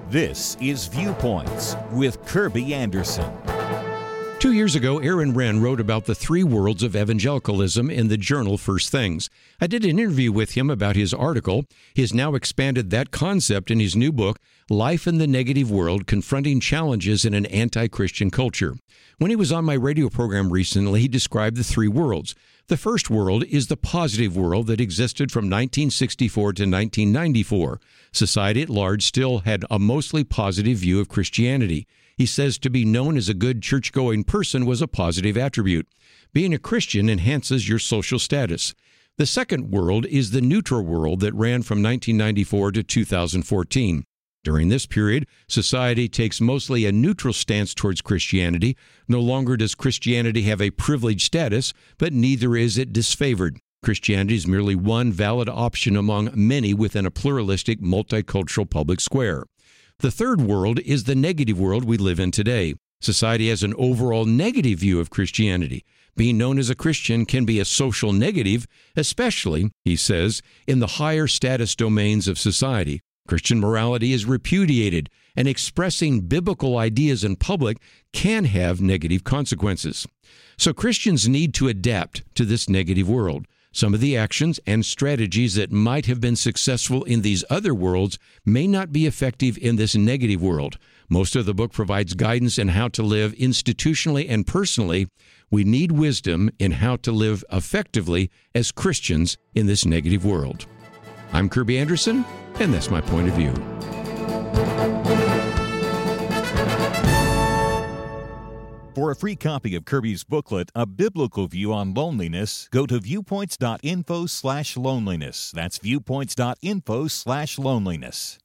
This is Viewpoints with Kirby Anderson. 2 years ago, Aaron Renn wrote about the three worlds of evangelicalism in the journal First Things. I did an interview with him about his article. He has now expanded that concept in his new book, Life in the Negative World, Confronting Challenges in an Anti-Christian Culture. When he was on my radio program recently, he described the three worlds. The first world is the positive world that existed from 1964 to 1994. Society at large still had a mostly positive view of Christianity. He says to be known as a good church-going person was a positive attribute. Being a Christian enhances your social status. The second world is the neutral world that ran from 1994 to 2014. During this period, society takes mostly a neutral stance towards Christianity. No longer does Christianity have a privileged status, but neither is it disfavored. Christianity is merely one valid option among many within a pluralistic, multicultural public square. The third world is the negative world we live in today. Society has an overall negative view of Christianity. Being known as a Christian can be a social negative, especially, he says, in the higher status domains of society. Christian morality is repudiated, and expressing biblical ideas in public can have negative consequences. So Christians need to adapt to this negative world. Some of the actions and strategies that might have been successful in these other worlds may not be effective in this negative world. Most of the book provides guidance in how to live institutionally and personally. We need wisdom in how to live effectively as Christians in this negative world. I'm Kirby Anderson, and that's my point of view. For a free copy of Kirby's booklet, A Biblical View on Loneliness, go to viewpoints.info/loneliness. That's viewpoints.info/loneliness.